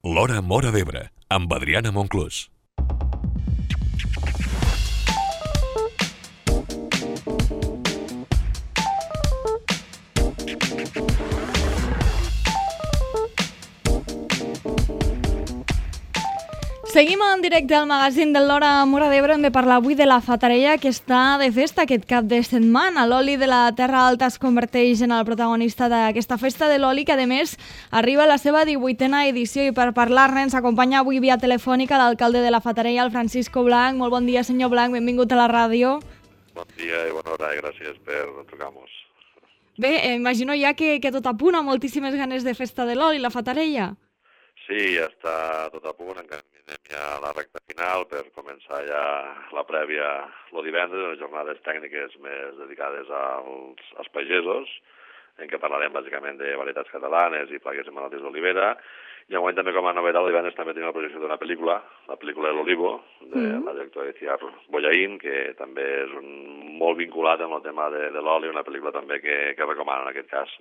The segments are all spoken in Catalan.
L'Hora Móra d'Ebre, amb Adriana Monclús. Seguim en directe al magazín de l'Hora Móra d'Ebre. Hem de parlar avui de la Fatarella, que està de festa aquest cap de setmana. L'oli de la Terra Alta es converteix en el protagonista d'aquesta festa de l'oli, que a més arriba a la seva 18a edició. I per parlar-ne ens acompanya avui via telefònica l'alcalde de la Fatarella, el Francisco Blanc. Molt bon dia, senyor Blanc, benvingut a la ràdio. Bon dia i bona hora, i gràcies per trucar-nos. Bé, imagino ja que tot a punt, amb moltíssimes ganes de festa de l'oli, la Fatarella. Sí, ja està tot a punt, encara anem ja a la recta final per començar ja la prèvia el divendres, les jornades tècniques més dedicades als pagesos, en què parlarem bàsicament de varietats catalanes i plagues i malalties d'olivera. I enguany també com a novetat el divendres també tenim la projecció d'una pel·lícula, la pel·lícula de l'Olivo, de la directora Itziar Bollaín, que també és molt vinculat amb el tema de l'oli, una pel·lícula també que recomano en aquest cas.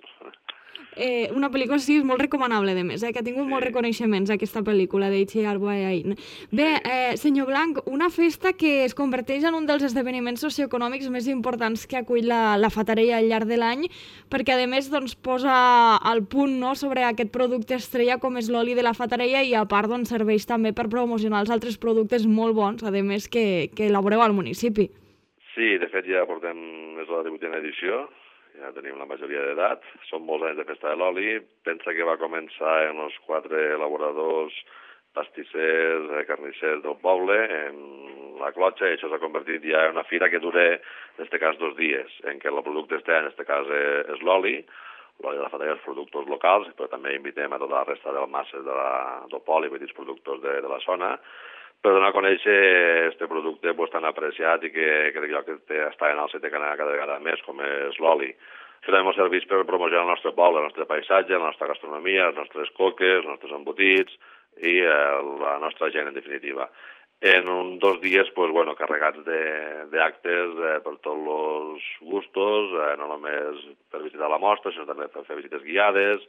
Una pel·lícula, sí, és molt recomanable, a més, que ha tingut molts reconeixements, aquesta pel·lícula d'Itziar Bollaín. Bé, senyor Blanc, una festa que es converteix en un dels esdeveniments socioeconòmics més importants que acull la Fatarella al llarg de l'any, perquè, a més, doncs, posa al punt, no?, sobre aquest producte estrella com és l'oli de la Fatarella i, a part, doncs, serveix també per promocionar els altres productes molt bons, a més, que elaboreu al municipi. Sí, de fet, ja portem més de la 18a edició, ja tenim la majoria d'edat, són molts anys de festa de l'oli. Pensa que va començar amb els 4 elaboradors, pastissers, carnissers del poble, en la clotxa, i això s'ha convertit ja en una fira que dura, en aquest cas, 2 dies, en què el producte estrella, en aquest cas, és l'oli de la Fatarella, els productors locals, però també invitem a tota la resta del masses del poble i petits productors de la zona, per donar a conèixer aquest producte tan apreciat i que crec jo que està en el setè cada vegada més, com és l'oli. Això també ens serveix per promocionar el nostre poble, el nostre paisatge, la nostra gastronomia, les nostres coques, els nostres embotits i la nostra gent, en definitiva. En 2 dies, carregats d'actes per tots els gustos, no només per visitar la mostra, sinó també per fer visites guiades,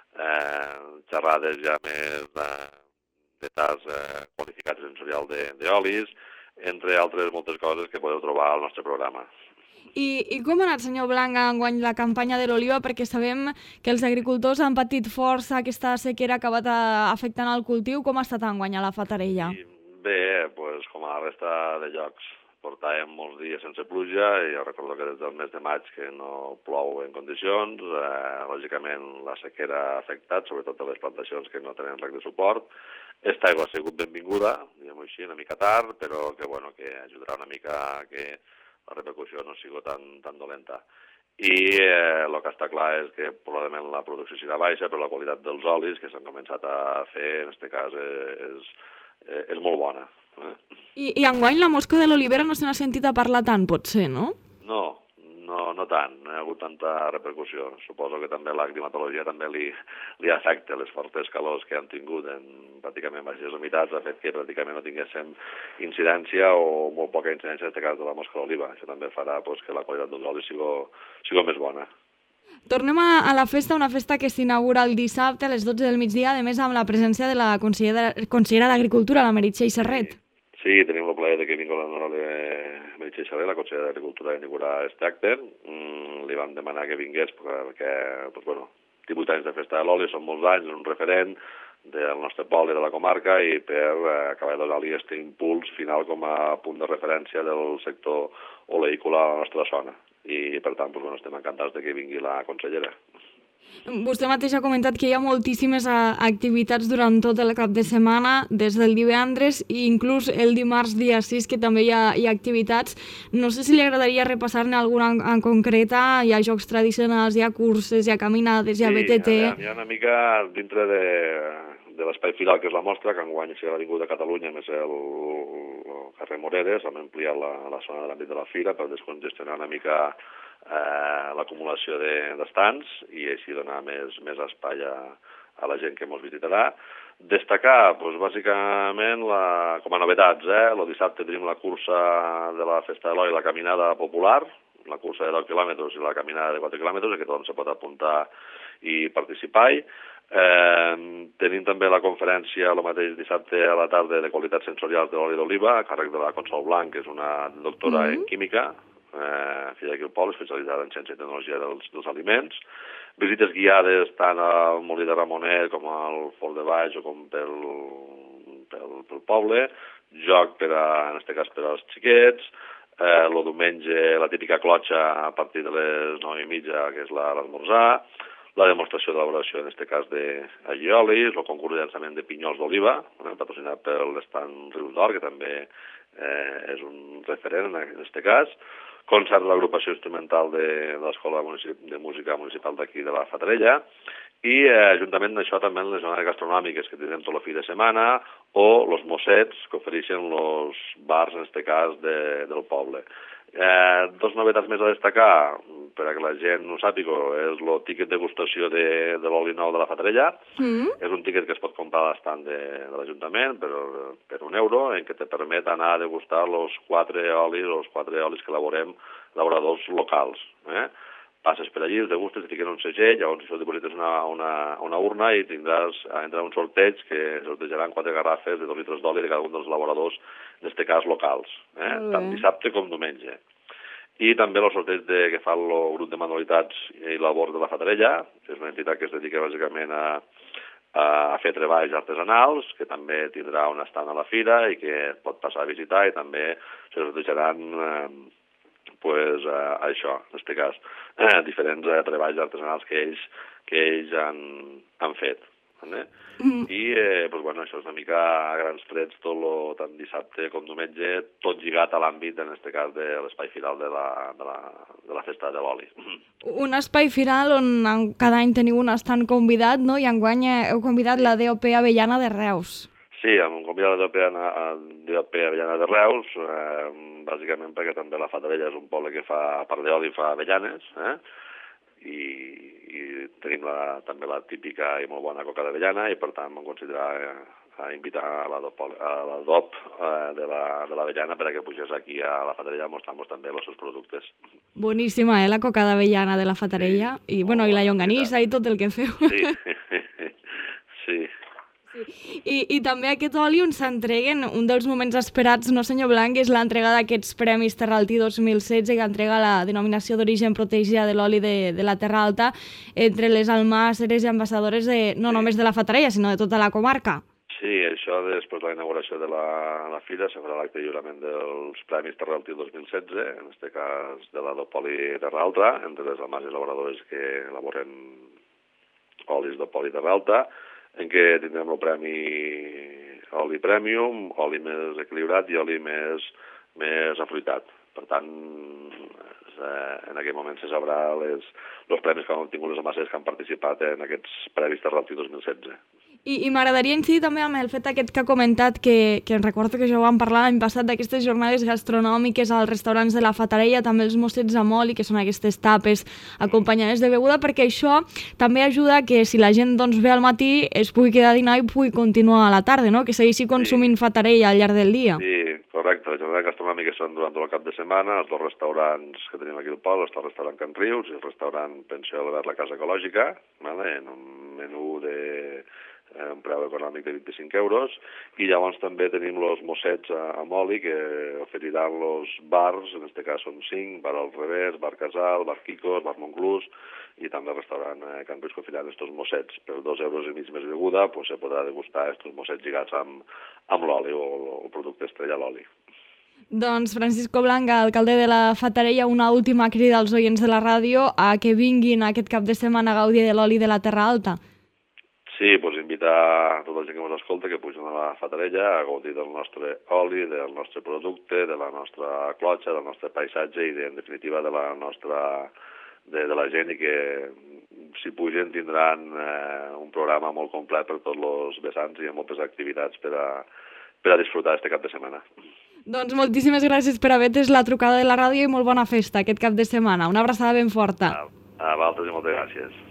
xerrades ja més de tas qualificats sensorial d'olis, entre altres moltes coses que podeu trobar al nostre programa. I com ha anat, senyor Blanc, enguany la campanya de l'oliva? Perquè sabem que els agricultors han patit força aquesta sequera que ha acabat afectant el cultiu. Com ha estat enguany a la Fatarella? Bé, com a la resta de llocs, portàvem molts dies sense pluja i jo recordo que des del mes de maig que no plou en condicions. Lògicament la sequera ha afectat, sobretot a les plantacions que no tenen rec de suport. Aquesta aigua ha sigut benvinguda, diguem-ho així, una mica tard, però que ajudarà una mica que la repercussió no sigui tan dolenta. I el que està clar és que probablement la producció serà baixa, però la qualitat dels olis que s'han començat a fer, en aquest cas, és molt bona. I enguany la mosca de l'olivera no se n'ha sentit a parlar tant, potser, no? No tant, no hi ha hagut tanta repercussió. Suposo que també la climatologia també li afecta. Les fortes calors que han tingut en pràcticament baixes humitats ha fet que pràcticament no tinguéssim incidència o molt poca incidència en aquest cas de la mosca d'oliva. Això també farà que la qualitat dels olis sigui més bona. Tornem a la festa, una festa que s'inaugura el dissabte a les 12 del migdia, a més amb la presència de la consellera d'Agricultura, la Meritxell Serret. Sí, tenim el plaer que vingui l'honorable Meritxell Serret, la consellera d'Agricultura, a inaugurar aquest acte. Li vam demanar que vingués perquè, 18 anys de festa de l'oli, són molts anys, és un referent del nostre poble, de la comarca, i per acabar de donar-li aquest impuls final com a punt de referència del sector oleícola a la nostra zona. I, per tant, estem encantats de que vingui la consellera. Vostè mateix ha comentat que hi ha moltíssimes activitats durant tot el cap de setmana, des del divendres i inclús el dimarts dia 6, que també hi ha activitats. No sé si li agradaria repassar-ne alguna en concreta. Hi ha jocs tradicionals, hi ha curses, hi ha caminades, hi ha BTT... Sí, hi ha una mica dintre de l'espai final que és la mostra, que enguany serà l'Avinguda de Catalunya, més el carrer Moreres. Hem ampliat la zona de l'àmbit de la fira per descongestionar una mica l'acumulació d'estants i així donar més espai a la gent que ens visitarà. Destacar, bàsicament, com a novetats, el dissabte tenim la cursa de la Festa de l'Oli, la caminada popular, la cursa de 10 quilòmetres i la caminada de 4 quilòmetres, que tothom se pot apuntar i participar-hi. Tenim també la conferència el mateix dissabte a la tarda de qualitats sensorials de l'oli d'oliva, a càrrec de la Consol Blanc, que és una doctora en química, filla d'aquí al poble, especialitzada en ciència i tecnologia dels aliments. Visites guiades tant al Molí de Ramonet com al Fort de Baix o com pel poble, joc en aquest cas per als xiquets, el diumenge la típica clotxa a partir de les 9:30, que és l'esmorzar, la demostració d'elaboració, en aquest cas, d'alliolis, el concurs de llançament de pinyols d'oliva, patrocinat per l'estand Rius d'Or, que també és un referent en aquest cas, concert de l'agrupació instrumental de l'Escola de Música Municipal d'aquí de la Fatarella, i juntament amb això també les jornades gastronòmiques que tindrem tot el fi de setmana, o els mossets que ofereixen els bars, en aquest cas, del poble. Dos novetats més a destacar, per a que la gent ho sàpiga, és el tíquet de degustació de l'oli nou de la Fatarella. És un tíquet que es pot comprar a l'estand de l'Ajuntament per €1, en què te permet anar a degustar els 4 olis que elaborem elaboradors locals. Passes per allí, els degustes, et fiquen un segell, llavors això diposites una urna i entrarà un sorteig que sortejaran 4 garrafes de 2 litres d'oli de cada un dels elaboradors, en aquest cas locals, tant dissabte com diumenge. I també el sorteig que fa el grup de manualitats i labor de la Fatarella, que és una entitat que es dedica bàsicament a fer treballs artesanals, que també tindrà un estand a la fira i que pot passar a visitar, i també se sortejaran això, en aquest cas, diferents treballs artesanals que ells han fet. I, això és una mica a grans trets, tant dissabte com diumenge, tot lligat a l'àmbit, en aquest cas, de l'espai firal de la festa de l'oli. Un espai firal on cada any teniu un estant convidat, no? I enguany heu convidat la DOP Avellana de Reus. Sí, hem convidat la DOP Avellana de Reus, bàsicament perquè també la Fatarella és un poble que fa, a part d'oli, fa avellanes, i tenim també la típica i molt bona coca d'avellana, i per tant vam considerar invitar a la DOP de l'avellana perquè pugés aquí a la Fatarella a mostrar-nos també els seus productes. Boníssima, la coca d'avellana de la Fatarella, i la llonganissa i tot el que feu. Sí. I també aquest oli on s'entreguen un dels moments esperats, no senyor Blanc, és l'entrega d'aquests Premis Terraltí 2016, que entrega la denominació d'origen protegida de l'oli de la Terra Alta entre les almàsseres i ambaixadores no només de la Fatarella, sinó de tota la comarca. Sí, això després de la inauguració de la fira se farà l'acte de lliurament dels Premis Terraltí 2016, en aquest cas de la d'Opoli Terra Alta, entre les almàsseres elaboradores que elaboren olis d'Opoli Terra Alta, en què tindrem el premi oli premium, oli més equilibrat i oli més afruitat. Per tant, en aquest moment se sabrà els premis que han tingut les almàsseres que han participat en aquests Premis Terraltí 2016. I m'agradaria incidir també amb el fet aquest que ha comentat, que em recordo que ja ho vam parlar l'any passat, d'aquestes jornades gastronòmiques als restaurants de la Fatarella, també els mossets amb oli, que són aquestes tapes acompanyades de beguda, perquè això també ajuda que si la gent ve al matí es pugui quedar a dinar i pugui continuar a la tarda, no? Que segueixi consumint Fatarella al llarg del dia. Sí, correcte. Les jornades gastronòmiques són durant tot el cap de setmana, els 2 restaurants que tenim aquí al poble, el restaurant Can Rius i el restaurant Pensió Albert la Casa Ecològica, en un menú un preu econòmic de 25 €, i llavors també tenim els mossets amb oli que oferiran els bars, en aquest cas són 5, Bar al Revés, Bar Casal, Bar Quicos, Bar Montclús, i també el restaurant Can Rius que oferiran aquests mossets. Per 2,5 € més beguda se podrà degustar aquests mossets lligats amb l'oli o el producte estrella, l'oli. Doncs Francisco Blanc, alcalde de la Fatarella, una última crida als oients de la ràdio a que vinguin aquest cap de setmana a gaudir de l'oli de la Terra Alta. Sí, invitar tota la gent que ens escolta que pugin a la Fatarella a gaudir del nostre oli, del nostre producte, de la nostra clotxa, del nostre paisatge i, en definitiva, de la gent, i que si pugen tindran un programa molt complet per tots els vessants i amb moltes activitats per a disfrutar aquest cap de setmana. Doncs moltíssimes gràcies per haver atès la trucada de la ràdio i molt bona festa aquest cap de setmana. Una abraçada ben forta. A vosaltres i moltes gràcies.